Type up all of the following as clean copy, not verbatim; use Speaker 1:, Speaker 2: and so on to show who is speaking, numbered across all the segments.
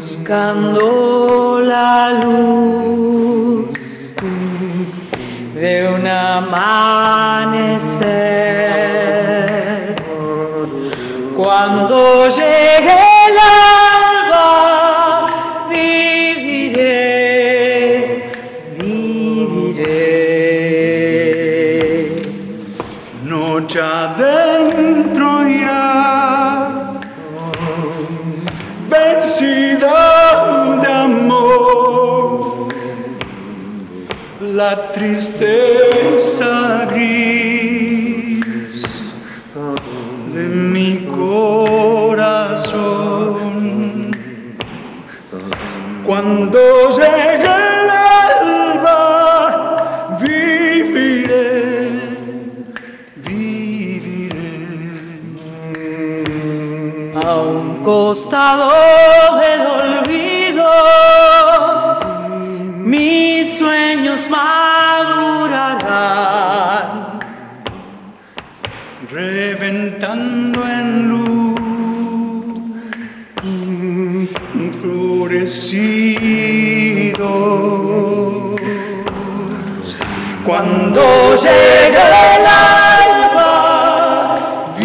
Speaker 1: buscando la luz de un amanecer. Cuando llegue el alba, viviré, viviré.
Speaker 2: Noche adentro ya, vencida de amor, la tristeza gris de mi corazón. Cuando llegue el alba, viviré, viviré.
Speaker 1: A un costado del olvido, mis sueños madurarán,
Speaker 2: reventando en luz, florecidos. Cuando llegue el alba,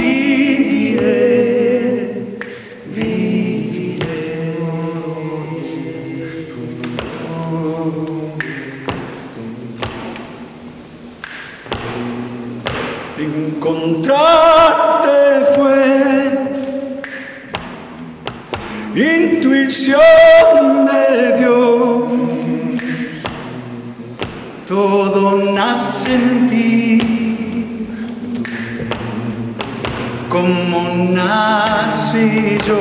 Speaker 2: viviré, viviré. Encontrarte fue intuición de Dios, todo nace en ti, como nací yo.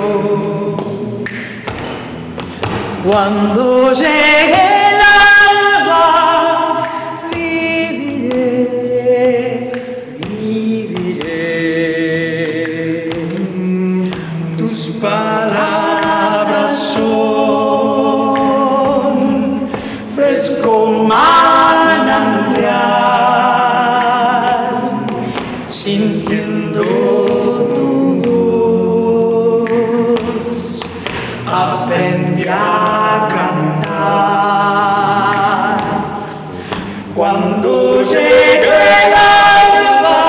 Speaker 1: cuando llegue el alba, viviré, viviré.
Speaker 2: Tus palabras son fresco manantial, sintiendo tu voz, aprendí a cantar. Cuando llegue el alba,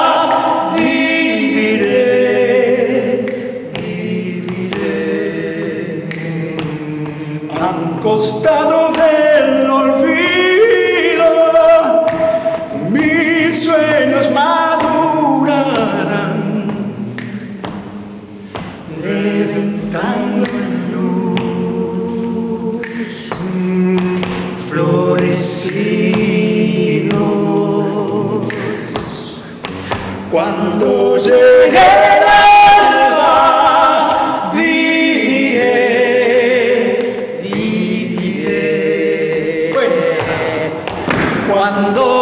Speaker 2: viviré, viviré. Al costado del olvido, mis sueños madurarán, reventando en luz, florecidos. Cuando llegue el alba, viviré, viviré. Cuando